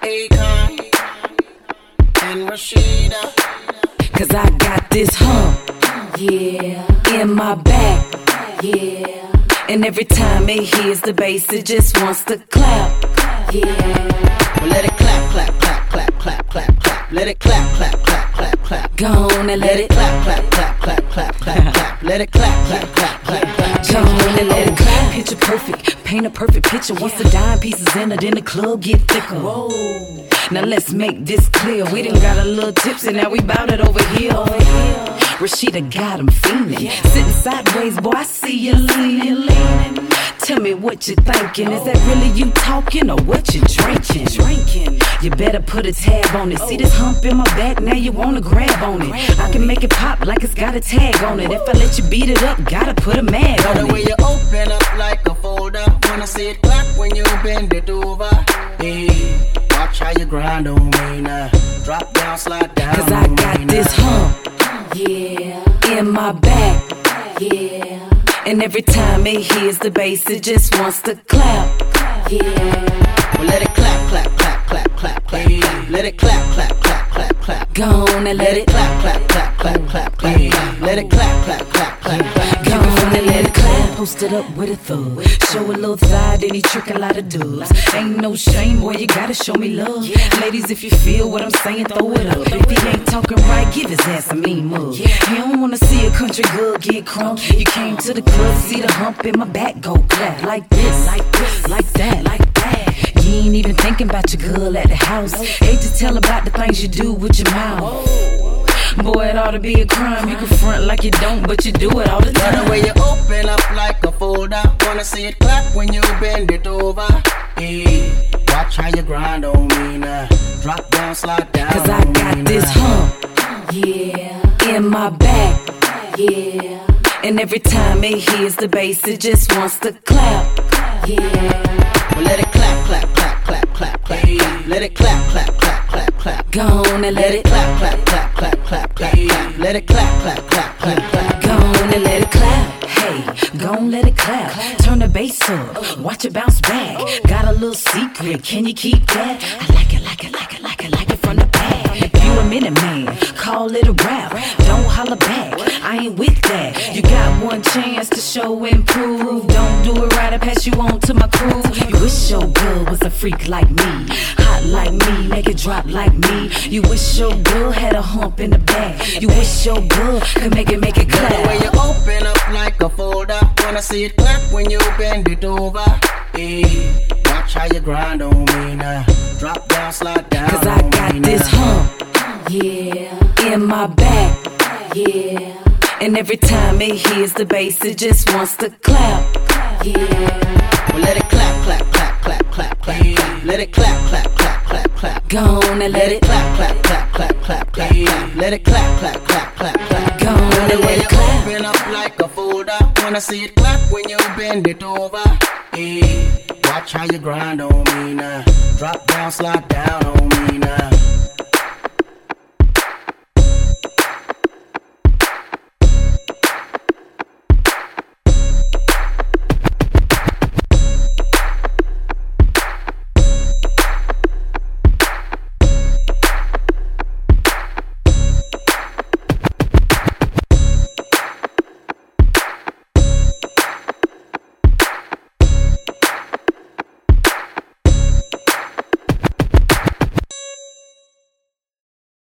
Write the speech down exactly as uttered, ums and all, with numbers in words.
Akon and Rashida. Cause I got this hump, yeah, in my back, yeah. And every time it hears the bass, it just wants to clap, yeah. Well, let it clap, clap, clap, clap, clap, clap, clap. Let it clap, clap, clap, clap, clap. Go on and let it clap, clap, clap, clap, clap, clap, clap. Let it clap, clap, clap, clap, clap. Go on and let it clap. Picture perfect, paint a perfect picture. Once the dime pieces in it, then the club get thicker. Whoa. Now let's make this clear. We done got a little tipsy, now we bout it over here. Rashida got him fiending, sitting sideways, boy, I see you leaning. Tell me what you thinking. Is that really you talking or what you drinking? Drinking. You better put a tab on it. See this hump in my back, now you wanna grab on it. I can make it pop like it's got a tag on it. If I let you beat it up, gotta put a mag on it. The way you open up like a folder, wanna see it clap when you bend it over. Hey, watch how you grind on me now. Drop down, slide down. Cause I got this hump, yeah, in my back, yeah. And every time it hears the bass, it just wants to clap, yeah. Well, let it clap, clap, clap, clap, clap, clap. Yeah. Let it clap, clap, clap, clap, clap. Go on and let it clap, clap, clap, clap, clap, clap. Yeah. Let it clap, clap, clap, clap, clap. Go on and let it clap. Posted up with a thug, show a little thigh, then he trick a lot of dubs. Ain't no shame, boy, you gotta show me love. Ladies, if you feel what I'm saying, throw it up. If he ain't talking right, give his ass a mean mug. You don't wanna see a country girl get crunk. You came to the club, see the hump in my back, go clap like this, like this, like that, like that. You ain't even thinking about your girl at the house. Hate to tell about the things you do with your mouth. Boy, it ought to be a crime. You can front like you don't, but you do it all the time. The way you open up like a folder, wanna see it clap when you bend it over. Hey, watch how you grind on me now. Drop down, slide down. Cause I got this hump, yeah, in my back, yeah. And every time it hears the bass, it just wants to clap, yeah. Well, let it clap, clap, clap, clap, clap, clap. Yeah. Let it clap, clap, clap, clap, clap. Go on and let it clap, clap, clap, clap, clap, clap. Yeah. Let it clap, clap, clap, clap, clap. Go on and let it clap. Hey, go on, let it clap. Turn the bass up, watch it bounce back. Got a little secret, can you keep that? I like it, like it, like it, like it, like it from the back. If you a minute man, call it a rap. Don't holler back, I ain't with that. You got one chance to show and prove. Don't do it right, I pass you on to my crew. You wish your girl was a freak like me, hot like me, make it drop like me. You wish your girl had a hump in the back. You wish your girl could make it, make it clap. The way you open up like a folder, wanna see it clap when you bend it over. Hey, watch how you grind on me now. Drop down, slide down. Cause I got this hump, yeah, in my back, yeah. And every time it hears the bass, it just wants to clap, yeah. Well, let it clap, clap, clap, clap, clap, clap. Yeah. Let it clap, clap, clap, clap, clap. Go on and let it clap, clap, clap, clap, clap, clap. Yeah. Let it clap, clap, clap, clap, clap. Go on and let it clap. Open up like a folder, wanna see it clap when you bend it over. Hey, watch how you grind on me now. Drop down, slide down on me now.